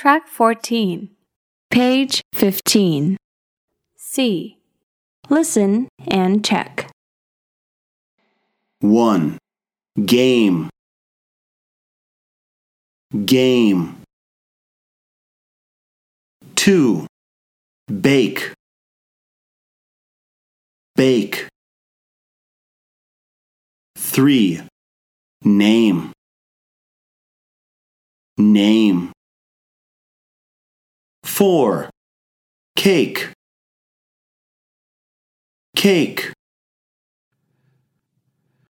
Track 14. Page 15. C. Listen and check. 1. Game. Game. 2. Bake. Bake. 3. Name. Name. 4. Cake. Cake.